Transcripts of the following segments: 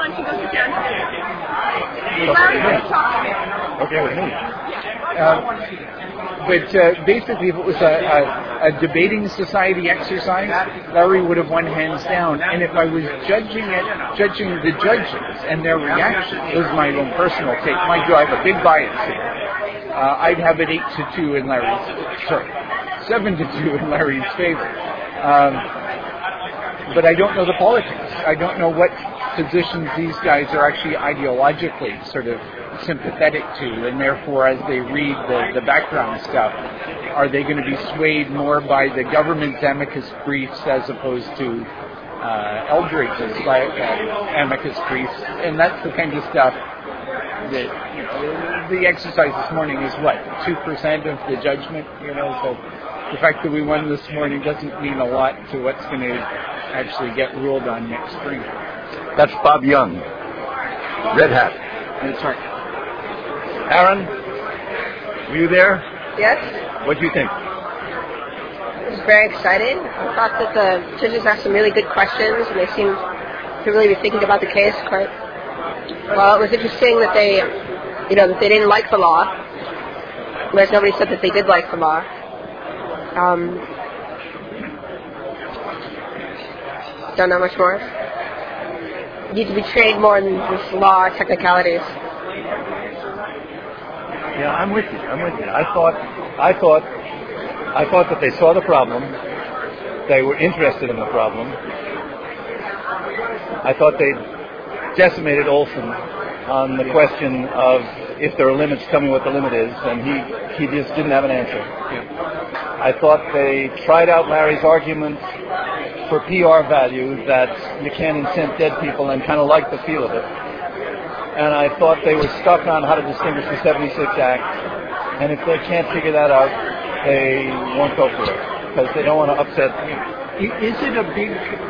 want to go sit down? Okay with me. But basically, if it was a debating society exercise, Larry would have won hands down. And if I was judging the judges and their reaction, this is my own personal take. Mind you, I have a big bias here. I'd have it 8-2 in Larry's, 7-2 in Larry's favor. But I don't know the politics. I don't know what positions these guys are actually ideologically sort of sympathetic to, and therefore as they read the background stuff, are they going to be swayed more by the government's amicus briefs as opposed to Eldridge's amicus briefs? And that's the kind of stuff that, the exercise this morning is what, 2% of the judgment, so the fact that we won this morning doesn't mean a lot to what's going to actually get ruled on next spring. That's Bob Young, Red Hat. That's right. Aaron, were you there? Yes. What do you think? It was very exciting. I thought that the judges asked some really good questions, and they seemed to really be thinking about the case quite well. It was interesting that they, that they didn't like the law, whereas nobody said that they did like the law. Don't know much more. You need to be trained more in this law technicalities. Yeah, I'm with you. I thought that they saw the problem. They were interested in the problem. I thought they decimated Olson on the question of if there are limits, tell me what the limit is, and he just didn't have an answer. I thought they tried out Larry's argument for PR value that you can't incent dead people, and kind of liked the feel of it. And I thought they were stuck on how to distinguish the 76 Act, and if they can't figure that out, they won't go for it, because they don't want to upset. Is it a big,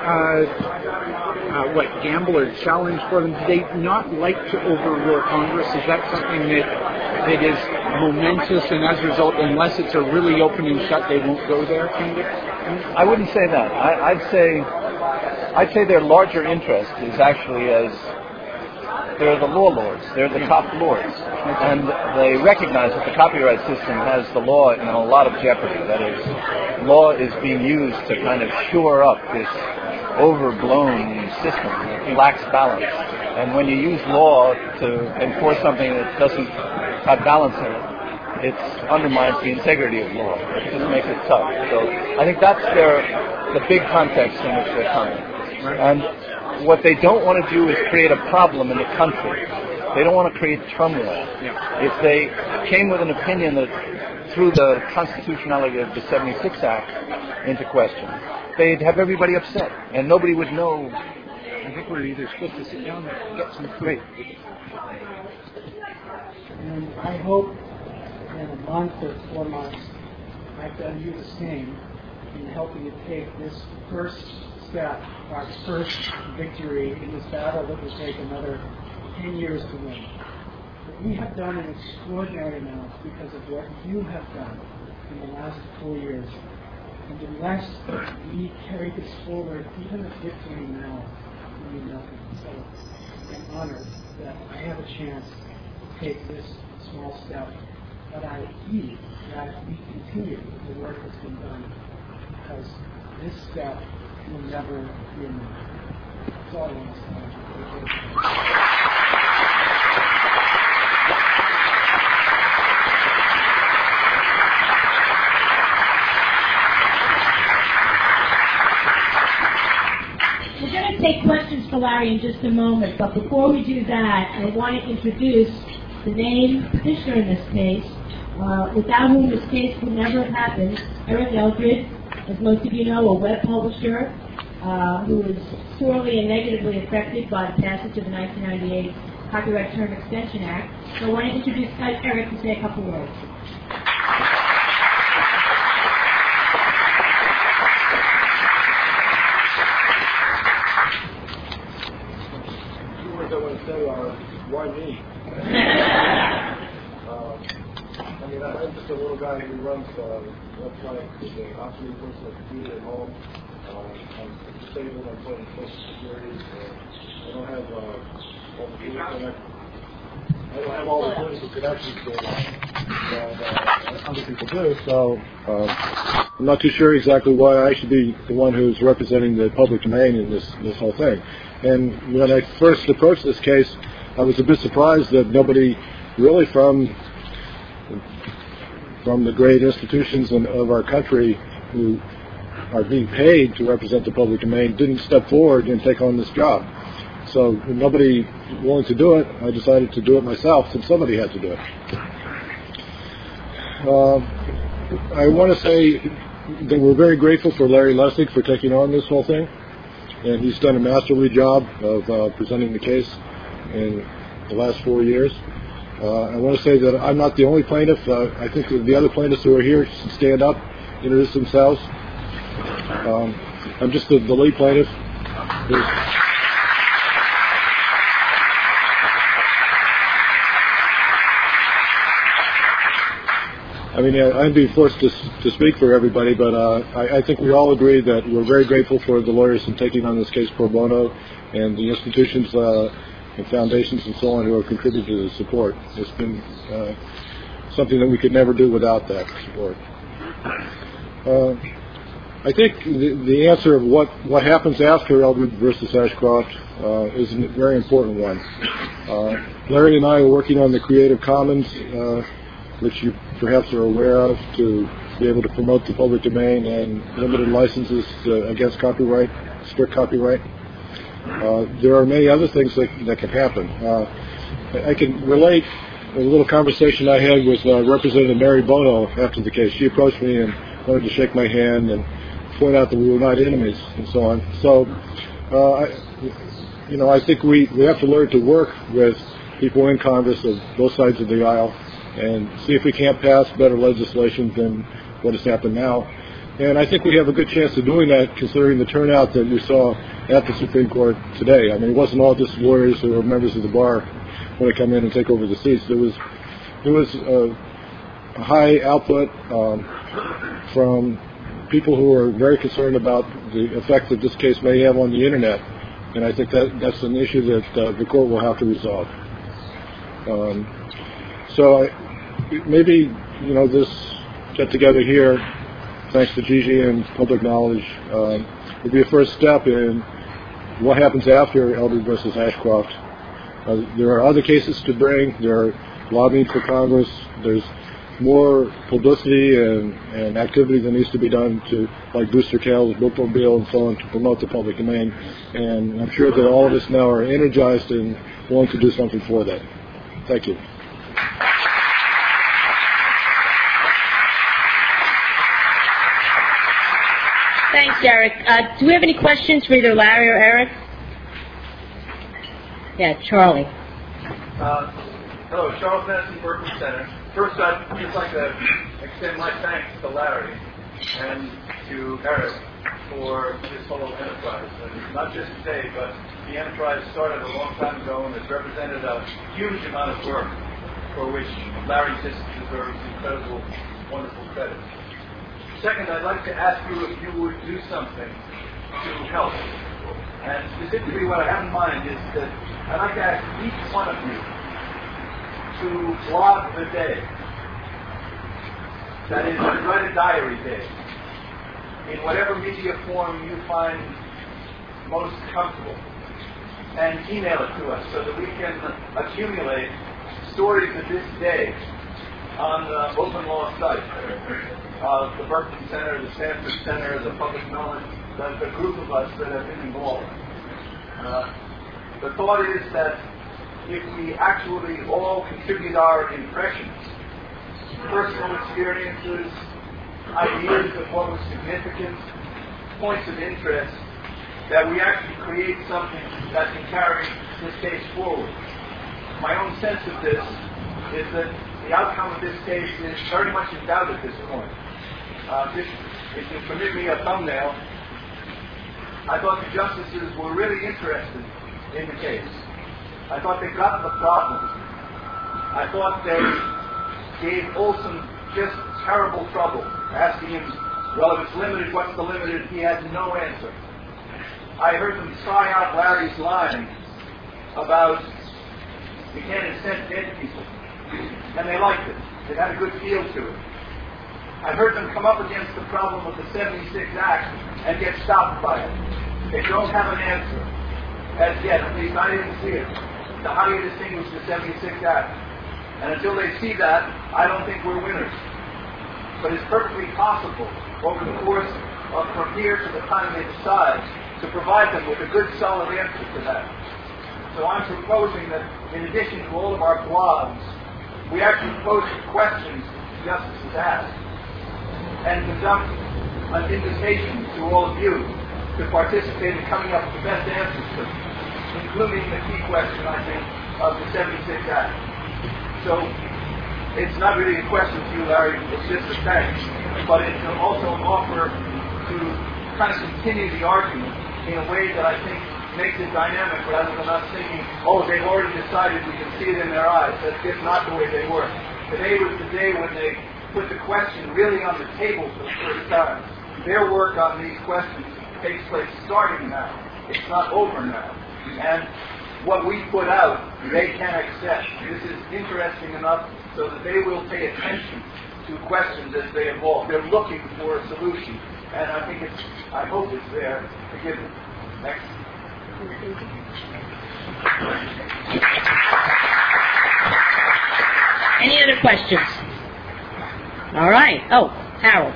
gamble or challenge for them? Do they not like to overrule Congress? Is that something that is momentous, and as a result, unless it's a really open and shut, they won't go there, kind of? I wouldn't say that. I'd say their larger interest is actually as they're the law lords. They're the top lords. And they recognize that the copyright system has the law in a lot of jeopardy. That is, law is being used to kind of shore up this overblown system that lacks balance. And when you use law to enforce something that doesn't have balance in it, it undermines the integrity of law. It just makes it tough. So I think that's the big context in which they're coming. And what they don't want to do is create a problem in the country. They don't want to create turmoil. If they came with an opinion that threw the constitutionality of the 76 Act into question, they'd have everybody upset, and nobody would know. I think we're either supposed to sit down and get some food. And I hope in a month or 4 months, I've done you the same in helping you take this first step, our first victory in this battle that will take another 10 years to win. But we have done an extraordinary amount because of what you have done in the last 4 years. And unless we carry this forward, even a victory now will mean nothing. So I'm honored that I have a chance to take this small step. But I need that we continue the work that's been done, because this step will never be enough. That's all I want to say. We're going to take questions for Larry in just a moment, but before we do that, I want to introduce the named petitioner in this case, without whom this case could never have happened. Eric Eldridge, as most of you know, a web publisher who was sorely and negatively affected by the passage of the 1998 Copyright Term Extension Act. So I want to introduce Eric to say a couple words. Two words I want to say are, why me? I'm just a little guy who runs websites with an obsolete personal computer at home. I'm disabled. I'm put in Social Security. I don't have all the political connections that other people do. So I'm not too sure exactly why I should be the one who's representing the public domain in this whole thing. And when I first approached this case, I was a bit surprised that nobody really from the great institutions of our country who are being paid to represent the public domain didn't step forward and take on this job. So with nobody willing to do it, I decided to do it myself, since somebody had to do it. I want to say that we're very grateful for Larry Lessig for taking on this whole thing, and he's done a masterly job of presenting the case in the last 4 years. I want to say that I'm not the only plaintiff. I think the other plaintiffs who are here should stand up, introduce themselves. I'm just the lead plaintiff. I mean, I'm being forced to speak for everybody, but I think we all agree that we're very grateful for the lawyers in taking on this case pro bono, and the institutions and foundations and so on who have contributed to the support. It's been something that we could never do without that support. I think the answer of what happens after Eldred versus Ashcroft is a very important one. Larry and I are working on the Creative Commons, which you perhaps are aware of, to be able to promote the public domain and limited licenses against copyright, strict copyright. There are many other things that can happen. I can relate a little conversation I had with Representative Mary Bono after the case. She approached me and wanted to shake my hand and point out that we were not enemies and so on. So, I think we have to learn to work with people in Congress of both sides of the aisle and see if we can't pass better legislation than what has happened now. And I think we have a good chance of doing that, considering the turnout that we saw at the Supreme Court today. I mean, it wasn't all just lawyers who were members of the bar when they come in and take over the seats. There was a high output from people who are very concerned about the effect that this case may have on the internet, and I think that's an issue that the court will have to resolve. So maybe this get together here, thanks to Gigi and public knowledge, would be a first step in what happens after Eldred versus Ashcroft. There are other cases to bring. There are lobbying for Congress. There's more publicity and activity that needs to be done to, like Booster Kale's bookmobile and so on, to promote the public domain. And I'm sure that all of us now are energized and willing to do something for that. Thank you. Thanks, Eric. Do we have any questions for either Larry or Eric? Yeah, Charlie. Hello, Charles Madison, Berkeley Center. First, I'd just like to extend my thanks to Larry and to Eric for this whole enterprise. And not just today, but the enterprise started a long time ago and has represented a huge amount of work for which Larry just deserves incredible, wonderful credit. Second, I'd like to ask you if you would do something to help. And specifically what I have in mind is that I'd like to ask each one of you to blog the day. That is, to write a diary day. In whatever media form you find most comfortable. And email it to us so that we can accumulate stories of this day on the open law site. The Berkeley Center, the Stanford Center, the Public Knowledge, the group of us that have been involved. The thought is that if we actually all contribute our impressions, personal experiences, ideas of what was significant, points of interest, that we actually create something that can carry this case forward. My own sense of this is that the outcome of this case is very much in doubt at this point. If you permit me a thumbnail, I thought the justices were really interested in the case. I thought they got the problem. I thought they gave Olson just terrible trouble, asking him Well, if it's limited, what's the limited? He had no answer. I heard them try out Larry's line about you can't incent dead people. And they liked it. It had a good feel to it. I heard them come up against the problem of the 76 Act and get stopped by it. They don't have an answer as yet. At least I didn't see it. So how do you distinguish the 76 Act? And until they see that, I don't think we're winners. But it's perfectly possible over the course of from here to the time they decide to provide them with a good solid answer to that. So I'm proposing that in addition to all of our blogs, we actually post questions justices ask and conduct an invitation to all of you to participate in coming up with the best answers to them, including the key question, I think, of the 76 Act. So it's not really a question to you, Larry, it's just a thanks, but it's also an offer to kind of continue the argument in a way that I think makes it dynamic rather than us thinking, oh, they've already decided, we can see it in their eyes. That's just not the way they work. Today was the day when they put the question really on the table for the first time. Their work on these questions takes place starting now. It's not over now. And what we put out, they can accept. This is interesting enough so that they will pay attention to questions as they evolve. They're looking for a solution. And I hope it's there to give them. Next. Any other questions? All right. Oh, Harold.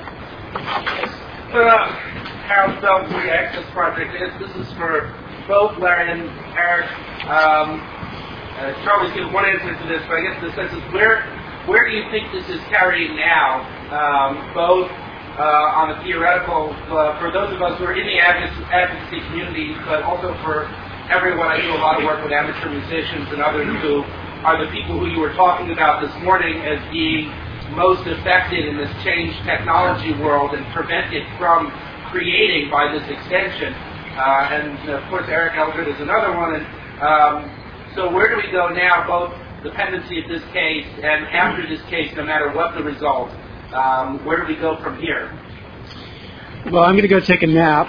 Harold Stone from the Access Project. This is for both Larry and Eric. Charlie's given one answer to this, but I guess the sense is where do you think this is carrying now? Both on the theoretical, for those of us who are in the advocacy community, but also for everyone. I do a lot of work with amateur musicians and others who are the people who you were talking about this morning as being most affected in this changed technology world and prevented from creating by this extension. And of course, Eric Eldred is another one. And so where do we go now, both the pendency of this case and after this case, no matter what the result? Where do we go from here? Well, I'm going to go take a nap.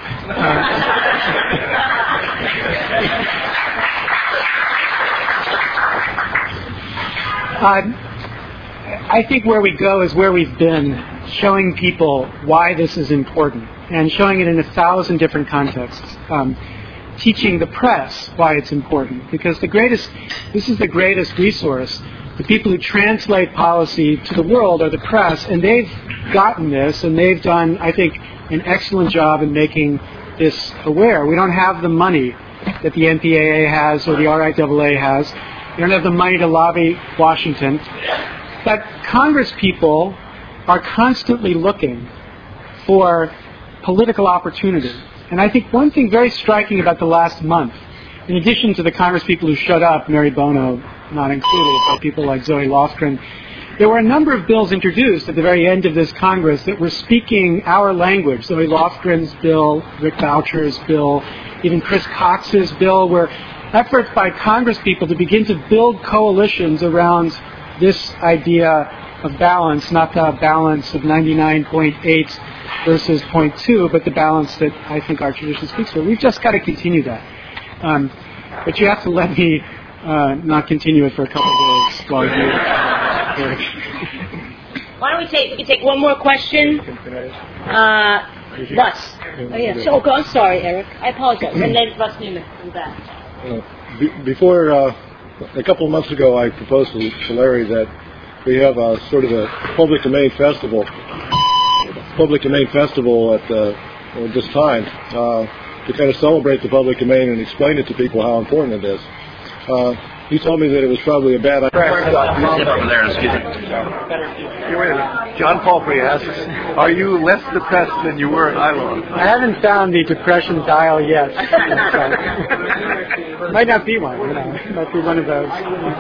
I think where we go is where we've been, showing people why this is important, and showing it in 1,000 different contexts. Teaching the press why it's important, because this is the greatest resource. The people who translate policy to the world are the press, and they've gotten this, and they've done, I think, an excellent job in making this aware. We don't have the money that the NPAA has or the RIAA has. We don't have the money to lobby Washington. But Congress people are constantly looking for political opportunity. And I think one thing very striking about the last month, in addition to the Congress people who showed up, Mary Bono not included, but people like Zoe Lofgren, there were a number of bills introduced at the very end of this Congress that were speaking our language. Zoe Lofgren's bill, Rick Boucher's bill, even Chris Cox's bill, were efforts by Congress people to begin to build coalitions around this idea of balance, not the balance of 99.8 versus 0.2, but the balance that I think our tradition speaks for. We've just got to continue that. But you have to let me not continue it for a couple of days while you... Why don't we take one more question? Russ. Oh, yeah. So, I'm sorry, Eric. I apologize. And then Russ Newman in the back. Before, a couple of months ago, I proposed to Larry that we have a sort of a public domain festival at this time to kind of celebrate the public domain and explain it to people how important it is. He told me that it was probably a bad idea. John Palfrey asks, are you less depressed than you were at ILO? I haven't found the depression dial yet. Might not be one, It might be one of those.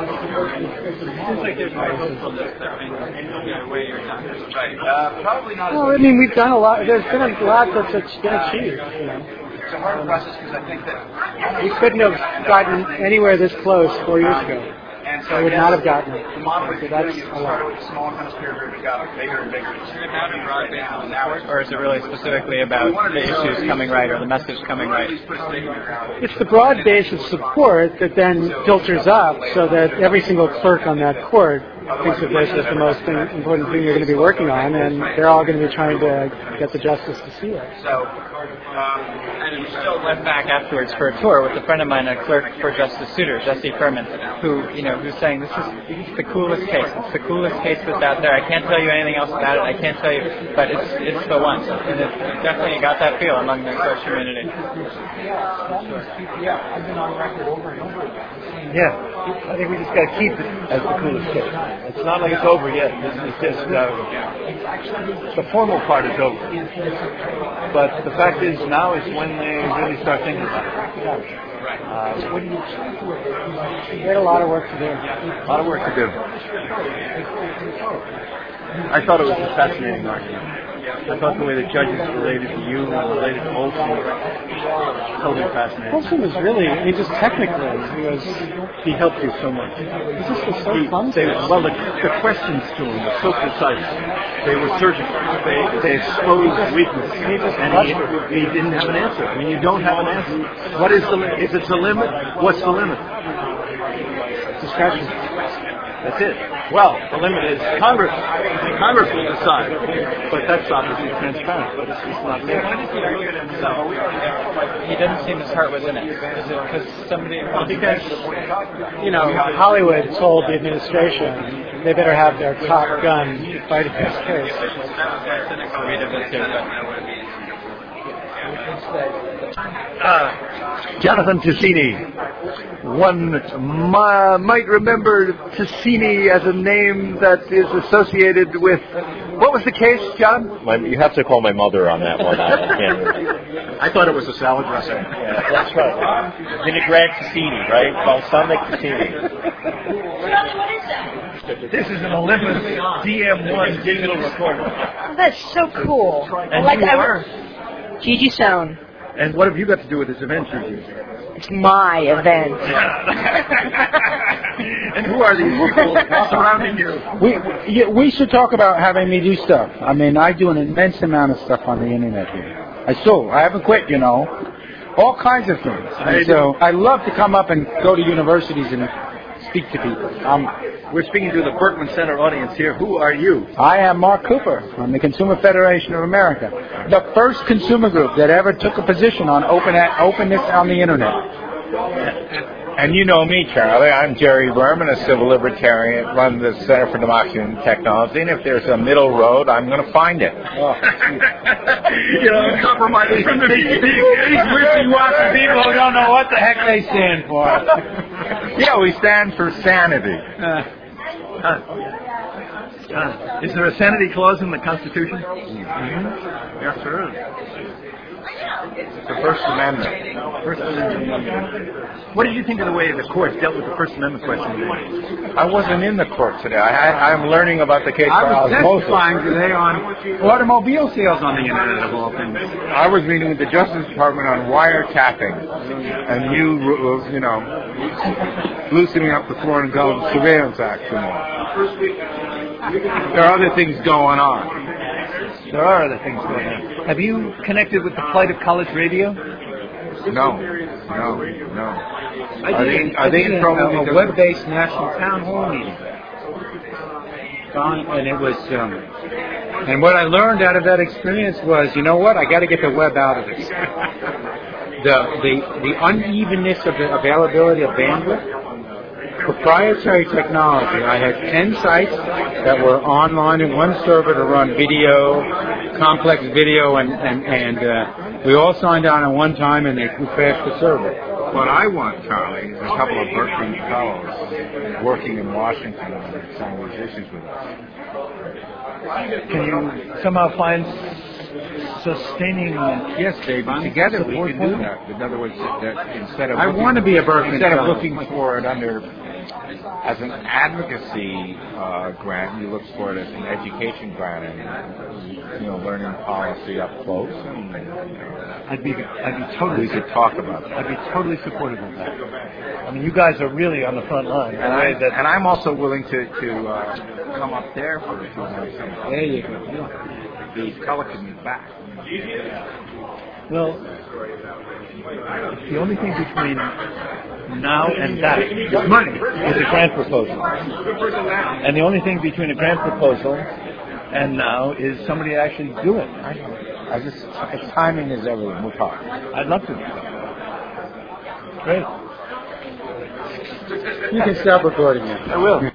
Probably not. Well, I mean, we've done a lot. There's been a lot that's been achieved. It's a hard process because I think that We couldn't have gotten anywhere this close 4 years ago. And I would not have gotten it. The model So that's a started lot. with a small kind of peer group, it got bigger and bigger. Or is it really specifically about the issues coming right or the message coming right? It's the broad base of support that then filters up so that every single clerk on that court thinks of this as the most important thing you're going to be working on, and they're all going to be trying to get the justice to see it. And you still went back afterwards for a tour with a friend of mine, a clerk for Justice Souter, Jesse Furman, who's saying this is the coolest case. It's the coolest case that's out there. I can't tell you anything else about it. I can't tell you, but it's the one. And it definitely got that feel among the clerk community. Yeah, I've been on record over and over again. Yeah, I think we just got to keep it as the coolest case. It's not like it's over yet. This is just the formal part is over. But the fact is now is when they really start thinking about it. We had a lot of work to do. A lot of work to do. I thought it was a fascinating argument. I thought the way the judges related to you and related to Olson was totally fascinating. Olson was really, just technically, He helped you so much. he just was so clumsy. The questions to him were so precise. They were surgical. They exposed weakness. And he didn't have an answer. I mean, you don't have an answer. What is the limit? If it's a limit, what's the limit? Discussion. That's it. Well, the limit is Congress. Congress will decide. But that's obviously transparent. But it's just not there. He didn't seem his heart was in it. Is it because somebody... Because, Hollywood told the administration they better have their top gun fighting this case. Jonathan Ticini. One might remember Ticini as a name that is associated with... What was the case, John? You have to call my mother on that one. I thought it was a salad dressing. Yeah, that's right. Vinaigrette Ticini, right? Balsamic Ticini. This is an Olympus DM1 digital recorder. Oh, that's so cool. And you are? Gigi Sohn. And what have you got to do with this event, Gigi? It's my event. And who are these people surrounding you? We should talk about having me do stuff. I mean, I do an immense amount of stuff on the internet here. I haven't quit, all kinds of things. And so I love to come up and go to universities and speak to people. We're speaking to the Berkman Center audience here. Who are you? I am Mark Cooper from the Consumer Federation of America, the first consumer group that ever took a position on openness on the internet. And you know me, Charlie. I'm Jerry Berman, a civil libertarian, run the Center for Democracy and Technology, and if there's a middle road, I'm going to find it. Compromising from the These wishy-washy people who don't know what the heck they stand for. Yeah, we stand for sanity. Is there a sanity clause in the Constitution? Mm-hmm. Yes, there is. The First Amendment. What did you think of the way the court dealt with the First Amendment question today? I wasn't in the court today. I'm learning about the case by osmosis. I was testifying today on automobile sales on the internet, of all things. I was meeting with the Justice Department on wiretapping, and you loosening up the Foreign Intelligence Surveillance Act and all. There are other things going on. There are other things going on. Have you connected with the plight of college radio? No. Are they in trouble? A web-based national town hall meeting. And it was, and what I learned out of that experience was, I got to get the web out of this. The unevenness of the availability of bandwidth. Proprietary technology. I had 10 sites that were online in one server to run video, complex video, and we all signed on at one time, and they crashed the server. What I want, Charlie, is a couple of Berkeley fellows working in Washington on some of these issues with us. Can you somehow find sustaining? Yes, Dave. Together we can do that. In other words, instead of I want to be a Berkeley instead fellow. of looking for it under as an advocacy grant, you look for it as an education grant, and learning policy up close. And I'd be totally. We could talk about that. I'd be totally supportive of that. I mean, you guys are really on the front line. And I'm also willing to come up there for a few months. There you go. The Pelican is back. Well, the only thing between now and that is money. Is a grant proposal. And the only thing between a grant proposal and now is somebody actually do it. Timing is everything. We'll talk. I'd love to. Great. You can stop recording now. I will.